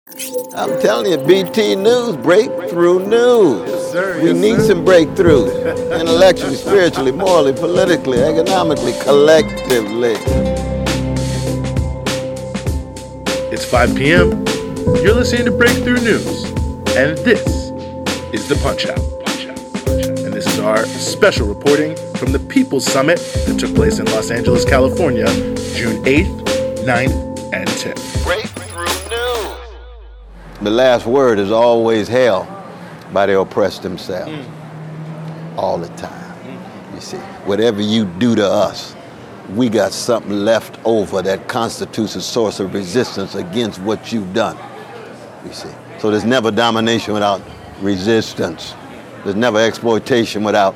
I'm telling you, BT News, breakthrough news. Yes, sir. We need some breakthroughs, intellectually, spiritually, morally, politically, economically, collectively. It's 5 p.m. You're listening to Breakthrough News, and this is the Punch Out. And this is our special reporting from the People's Summit that took place in Los Angeles, California, June 8th, 9th, and 10th. Breakthrough news. The last word is always held by the oppressed themselves. All the time. You see, whatever you do to us, we got something left over that constitutes a source of resistance against what you've done. You see, so there's never domination without resistance. There's never exploitation without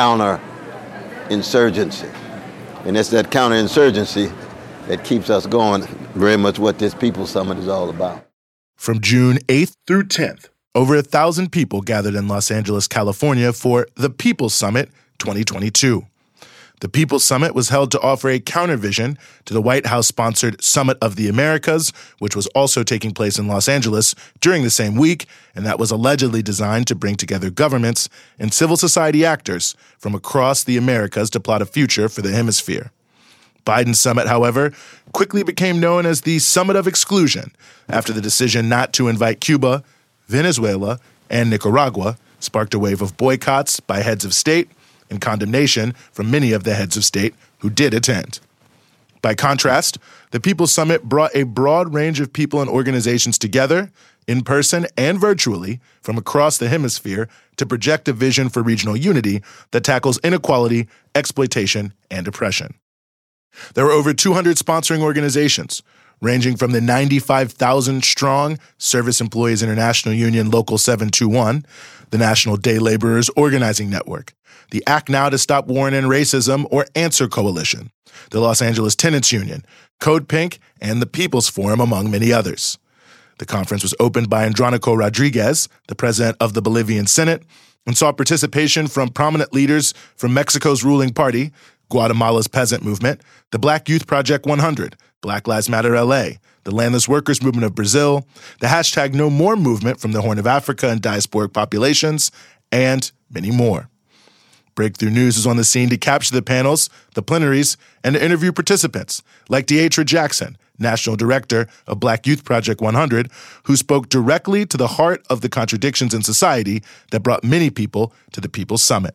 counter-insurgency. And it's that counter-insurgency that keeps us going, very much what this People's Summit is all about. From June 8th through 10th, over 1,000 people gathered in Los Angeles, California for the People's Summit 2022. The People's Summit was held to offer a countervision to the White House-sponsored Summit of the Americas, which was also taking place in Los Angeles during the same week, and that was allegedly designed to bring together governments and civil society actors from across the Americas to plot a future for the hemisphere. Biden's summit, however, quickly became known as the Summit of Exclusion after the decision not to invite Cuba, Venezuela, and Nicaragua sparked a wave of boycotts by heads of state and condemnation from many of the heads of state who did attend. By contrast, the People's Summit brought a broad range of people and organizations together, in person and virtually, from across the hemisphere to project a vision for regional unity that tackles inequality, exploitation, and oppression. There were over 200 sponsoring organizations, ranging from the 95,000-strong Service Employees International Union Local 721, the National Day Laborers Organizing Network, the Act Now to Stop War and End Racism or ANSWER Coalition, the Los Angeles Tenants Union, Code Pink, and the People's Forum, among many others. The conference was opened by Andronico Rodriguez, the president of the Bolivian Senate, and saw participation from prominent leaders from Mexico's ruling party, Guatemala's Peasant Movement, the Black Youth Project 100, Black Lives Matter LA, the Landless Workers Movement of Brazil, the hashtag No More movement from the Horn of Africa and diasporic populations, and many more. Breakthrough News is on the scene to capture the panels, the plenaries, and to interview participants, like Deatra Jackson, National Director of Black Youth Project 100, who spoke directly to the heart of the contradictions in society that brought many people to the People's Summit.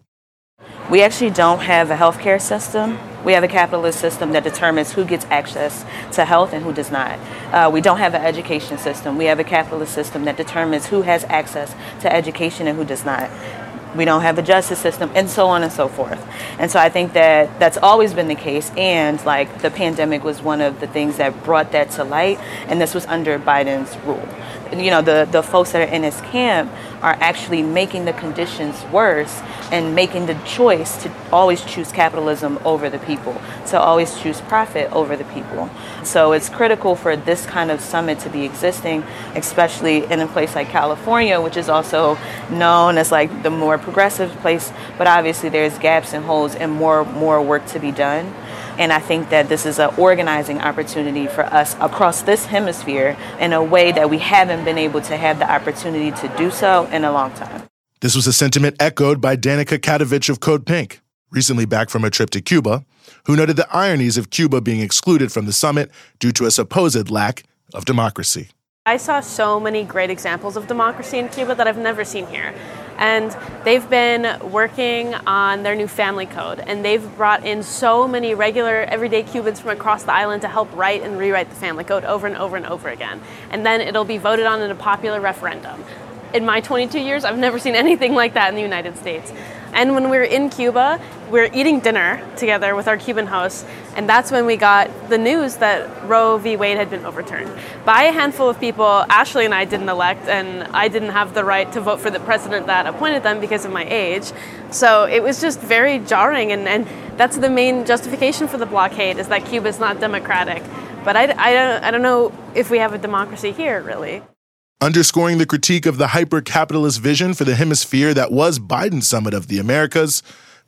We actually don't have a healthcare system. We have a capitalist system that determines who gets access to health and who does not. We don't have an education system. We have a capitalist system that determines who has access to education and who does not. We don't have a justice system, and so on and so forth. And so I think that that's always been the case, and like the pandemic was one of the things that brought that to light, and this was under Biden's rule. You know, the folks that are in his camp are actually making the conditions worse and making the choice to always choose capitalism over the people, to always choose profit over the people. So it's critical for this kind of summit to be existing, especially in a place like California, which is also known as like the more progressive place, but obviously there's gaps and holes and more work to be done. And I think that this is an organizing opportunity for us across this hemisphere in a way that we haven't been able to have the opportunity to do so in a long time. This was a sentiment echoed by Danica Katovich of Code Pink, recently back from a trip to Cuba, who noted the ironies of Cuba being excluded from the summit due to a supposed lack of democracy. I saw so many great examples of democracy in Cuba that I've never seen here. And they've been working on their new family code, and they've brought in so many regular, everyday Cubans from across the island to help write and rewrite the family code over and over and over again. And then it'll be voted on in a popular referendum. In my 22 years, I've never seen anything like that in the United States. And when we were in Cuba, we were eating dinner together with our Cuban hosts, and that's when we got the news that Roe v. Wade had been overturned. By a handful of people, Ashley and I didn't elect, and I didn't have the right to vote for the president that appointed them because of my age. So it was just very jarring, and that's the main justification for the blockade, is that Cuba's not democratic. But I don't know if we have a democracy here, really. Underscoring the critique of the hyper-capitalist vision for the hemisphere that was Biden's Summit of the Americas,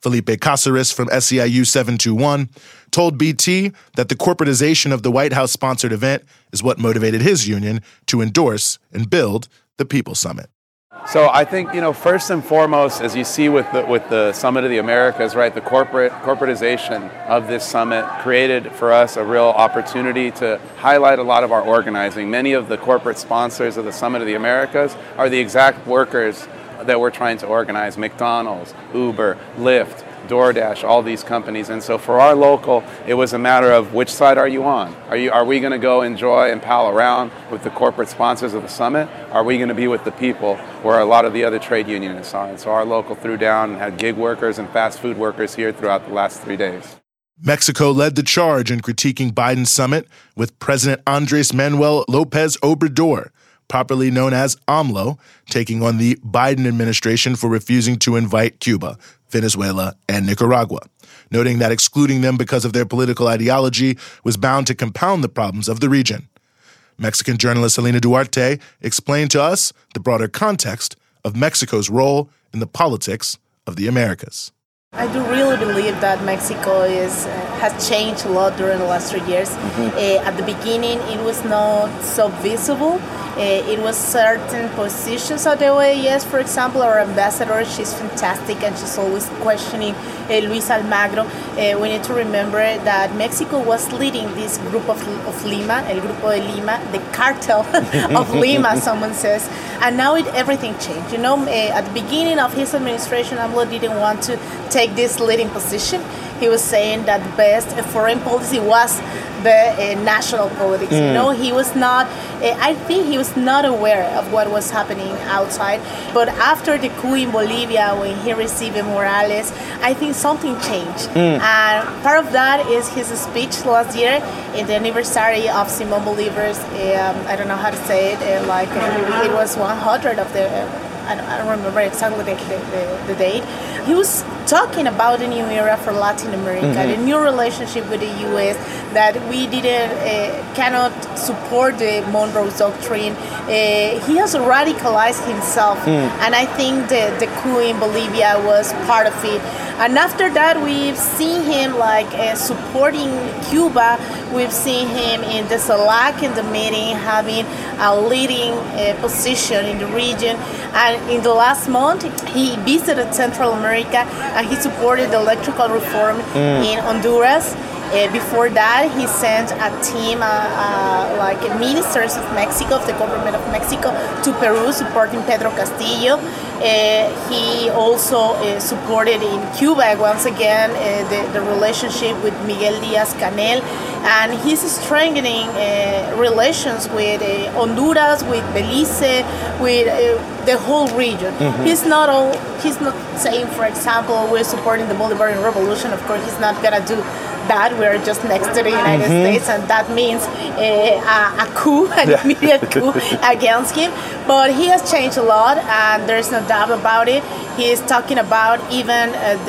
Felipe Caceres from SEIU 721, told BT that the corporatization of the White House-sponsored event is what motivated his union to endorse and build the People's Summit. So I think, first and foremost, as you see with the Summit of the Americas, right, the corporatization of this summit created for us a real opportunity to highlight a lot of our organizing. Many of the corporate sponsors of the Summit of the Americas are the exact workers that we're trying to organize: McDonald's, Uber, Lyft, DoorDash, all these companies. And so for our local, it was a matter of which side are you on? Are we going to go enjoy and pal around with the corporate sponsors of the summit? Are we going to be with the people where a lot of the other trade unionists are? And so our local threw down and had gig workers and fast food workers here throughout the last 3 days. Mexico led the charge in critiquing Biden's summit, with President Andres Manuel Lopez Obrador, properly known as AMLO, taking on the Biden administration for refusing to invite Cuba, Venezuela, and Nicaragua, noting that excluding them because of their political ideology was bound to compound the problems of the region. Mexican journalist Helena Duarte explained to us the broader context of Mexico's role in the politics of the Americas. I do really believe that Mexico has changed a lot during the last 3 years. At the beginning, it was not so visible. It was certain positions of the OAS. For example, our ambassador, she's fantastic, and she's always questioning Luis Almagro. We need to remember that Mexico was leading this group of Lima, El Grupo de Lima, the cartel of Lima, someone says. And now everything changed. At the beginning of his administration, AMLO didn't want to take this leading position. He was saying that the best foreign policy was the national politics. He was not, I think he was not aware of what was happening outside. But after the coup in Bolivia, when he received Morales, I think something changed. And part of that is his speech last year in the anniversary of Simón Bolívar's, I don't know how to say it, it was 100 of the, I don't remember exactly the date. He was talking about a new era for Latin America, the new relationship with the U.S., that we cannot support the Monroe Doctrine. He has radicalized himself, and I think the coup in Bolivia was part of it. And after that, we've seen him supporting Cuba. We've seen him in the CELAC, in the meeting, having a leading position in the region. And in the last month, he visited Central America, and he supported the electrical reform in Honduras. Before that, he sent a team, ministers of Mexico, of the government of Mexico, to Peru, supporting Pedro Castillo. He also supported in Cuba, once again, the relationship with Miguel Díaz-Canel. And he's strengthening relations with Honduras, with Belize, with the whole region. He's not saying, for example, we're supporting the Bolivarian Revolution. Of course, he's not going to do that. We're just next to the United States, and that means a coup, an immediate coup against him. But he has changed a lot, and there's no doubt about it. He is talking about even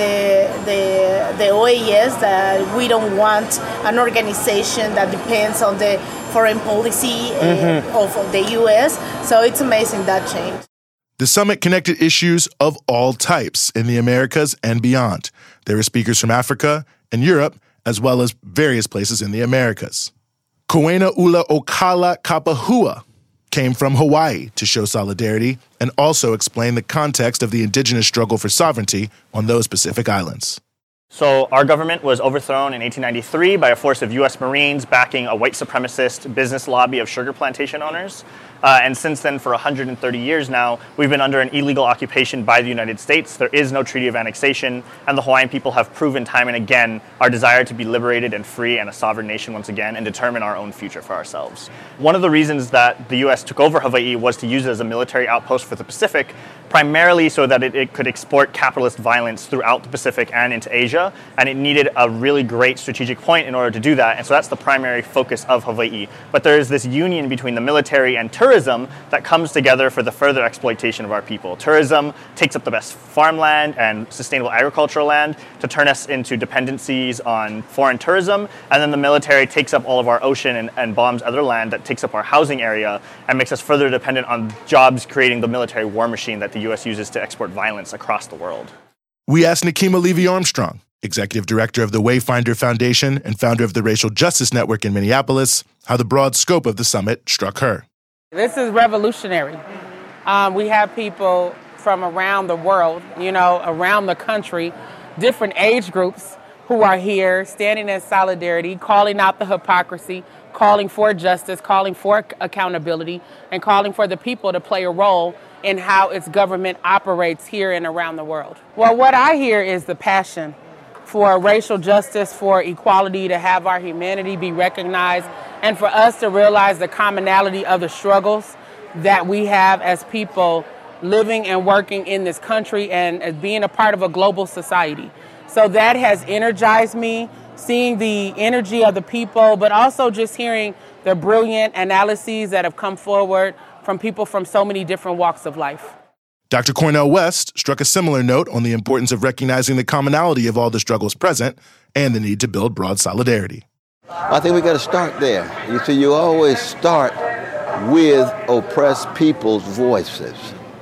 the OAS, that we don't want an organization that depends on the foreign policy of the U.S. So it's amazing that change. The summit connected issues of all types in the Americas and beyond. There were speakers from Africa and Europe, as well as various places in the Americas. Kowena Ula Okala Kapahua came from Hawaii to show solidarity and also explain the context of the indigenous struggle for sovereignty on those Pacific islands. So our government was overthrown in 1893 by a force of U.S. Marines backing a white supremacist business lobby of sugar plantation owners. And since then, for 130 years now, we've been under an illegal occupation by the United States. There is no treaty of annexation, and the Hawaiian people have proven time and again our desire to be liberated and free and a sovereign nation once again and determine our own future for ourselves. One of the reasons that the U.S. took over Hawaii was to use it as a military outpost for the Pacific, primarily so that it could export capitalist violence throughout the Pacific and into Asia, and it needed a really great strategic point in order to do that, and so that's the primary focus of Hawaii. But there is this union between the military and tourism that comes together for the further exploitation of our people. Tourism takes up the best farmland and sustainable agricultural land to turn us into dependencies on foreign tourism, and then the military takes up all of our ocean and bombs other land that takes up our housing area and makes us further dependent on jobs creating the military war machine that the U.S. uses to export violence across the world. We asked Nekima Levy-Armstrong, Executive Director of the Wayfinder Foundation and founder of the Racial Justice Network in Minneapolis, how the broad scope of the summit struck her. This is revolutionary. We have people from around the world, around the country, different age groups who are here standing in solidarity, calling out the hypocrisy, calling for justice, calling for accountability, and calling for the people to play a role in how its government operates here and around the world. Well, what I hear is the passion for racial justice, for equality, to have our humanity be recognized, and for us to realize the commonality of the struggles that we have as people living and working in this country and as being a part of a global society. So that has energized me, seeing the energy of the people, but also just hearing the brilliant analyses that have come forward from people from so many different walks of life. Dr. Cornel West struck a similar note on the importance of recognizing the commonality of all the struggles present and the need to build broad solidarity. I think we got to start there. You see, you always start with oppressed people's voices.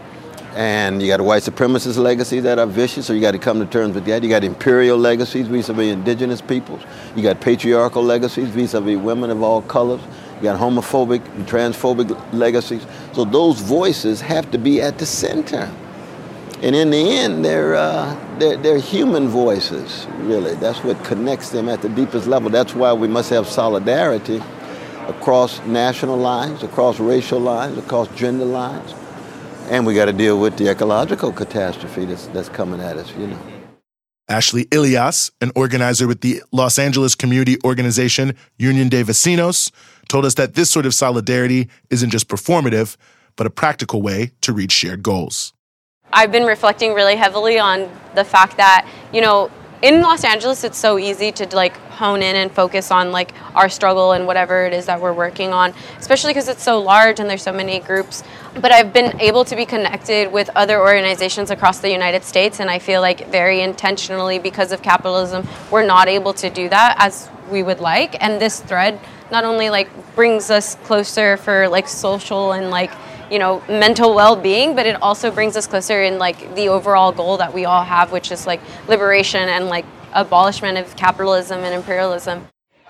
And you got a white supremacist legacy that are vicious, so you got to come to terms with that. You got imperial legacies vis-a-vis indigenous peoples. You got patriarchal legacies vis-a-vis women of all colors. You got homophobic and transphobic legacies. So those voices have to be at the center. And in the end, they're human voices, really. That's what connects them at the deepest level. That's why we must have solidarity across national lines, across racial lines, across gender lines. And we got to deal with the ecological catastrophe that's coming at us, Ashley Ilias, an organizer with the Los Angeles community organization Union de Vecinos, told us that this sort of solidarity isn't just performative, but a practical way to reach shared goals. I've been reflecting really heavily on the fact that, in Los Angeles, it's so easy to hone in and focus on our struggle and whatever it is that we're working on, especially because it's so large and there's so many groups. But I've been able to be connected with other organizations across the United States, and I feel like very intentionally, because of capitalism, we're not able to do that as we would like. And this thread not only brings us closer for social and mental well-being, but it also brings us closer in the overall goal that we all have, which is liberation and abolishment of capitalism and imperialism.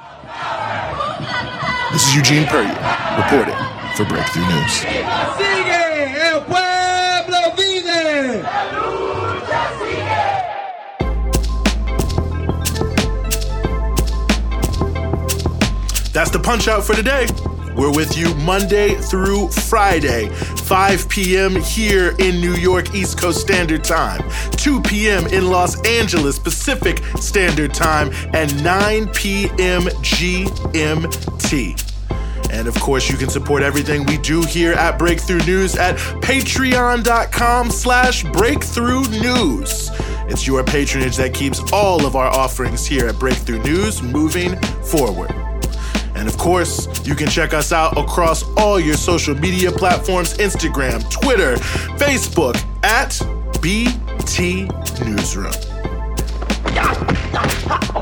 This is Eugene Puryear reporting for Breakthrough News. That's the Punch Out for today. We're with you Monday through Friday, 5 p.m. here in New York East Coast Standard Time, 2 p.m. in Los Angeles Pacific Standard Time, and 9 p.m. GMT. And of course, you can support everything we do here at Breakthrough News at patreon.com/Breakthrough News. It's your patronage that keeps all of our offerings here at Breakthrough News moving forward. And of course, you can check us out across all your social media platforms, Instagram, Twitter, Facebook, at BT Newsroom.